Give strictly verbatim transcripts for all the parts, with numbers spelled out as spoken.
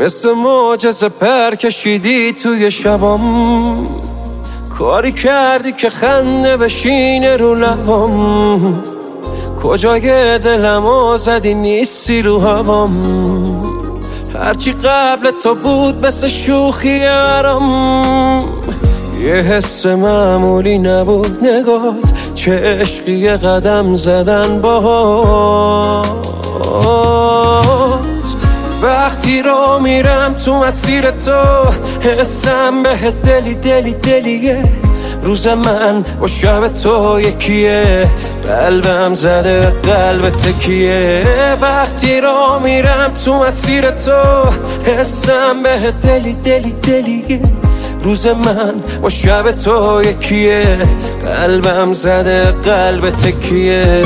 مثل معجزه پر کشیدی توی شبام، کاری کردی که خنده بشینه رو لبام، کجای دلمو زدی نیستی رو هوام، هرچی قبل تو بود مثل شوخی برام، یه حس معمولی نبود نگات، چه عشقی قدم زدن باهات، وقتی رو میرم تو مسیر تو حسم به دلی دلی دلیه، روز من با شب تو یکیه، قلبم زده به قلب تکیه، وقتی رو میرم تو مسیر تو حسم به دلی دلی دلیه، روز من با شب تو یکیه، قلبم زده قلب تکیه.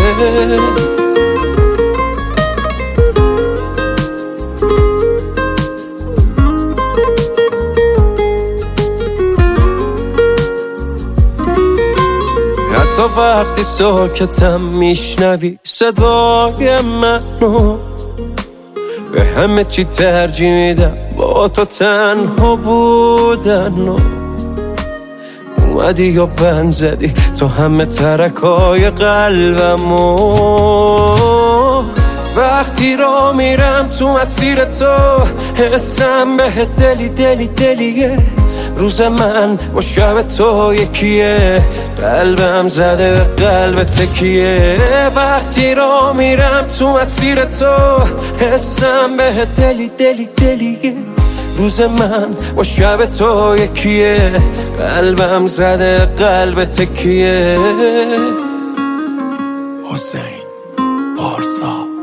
حتی وقتی ساکتم میشنوی صدای منو، به همه چی ترجیح میدم با تو تنها بودن، اومدی یا بند زدی تو همه ترکای قلبمو، وقتی رو میرم تو مسیر تو حسم به دلی دلی دلیه، روز من با شب تو یکیه، قلبم زده به قلب تکیه، وقتی رو میرم تو مسیر تو حسم به دلی دلی دلیه، روز من با شب تو یکیه، قلبم زده قلب تکیه. حسین پارسا.